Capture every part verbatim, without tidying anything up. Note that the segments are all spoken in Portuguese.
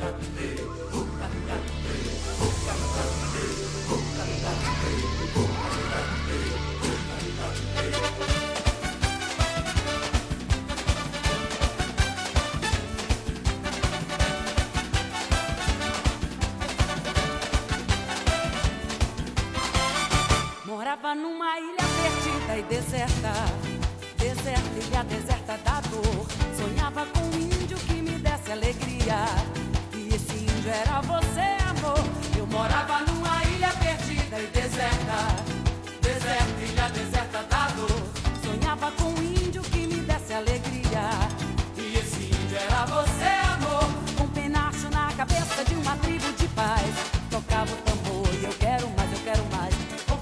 Morava numa ilha perdida e deserta, deserta, ilha deserta da dor. Sonhava com um índio que me desse alegria, e esse índio era você, amor. Eu morava numa ilha perdida e deserta, deserta, ilha deserta da dor. Sonhava com um índio que me desse alegria, e esse índio era você, amor. Com um penacho na cabeça de uma tribo de paz, tocava o tambor e eu quero mais, eu quero mais.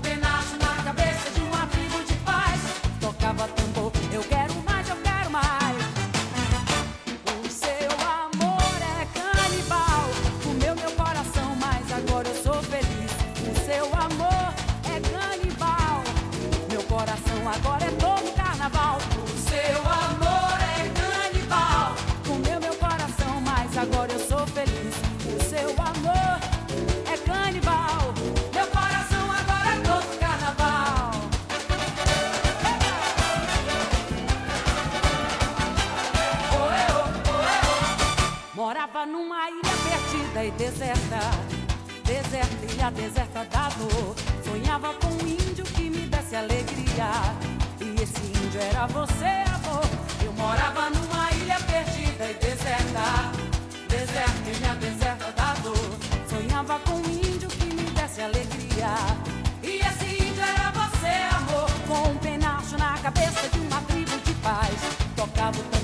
Tocava tambor, eu quero mais, eu quero mais. O seu amor é canibal, comeu meu coração, mas agora eu sou feliz. O seu amor é canibal, meu coração agora é todo carnaval. O seu amor é canibal, comeu meu coração, mas agora eu sou feliz. O seu amor é canibal, meu coração agora é todo carnaval. Morava numa ilha perdida e deserta, deserta, ilha deserta da dor. Sonhava com um índio que me desse alegria, e esse índio era você, amor. Eu morava numa ilha perdida e deserta, deserta, ilha deserta da dor. Sonhava com um índio que me desse alegria, e esse índio era você, amor. Com um penacho na cabeça de uma tribo de paz, tocava o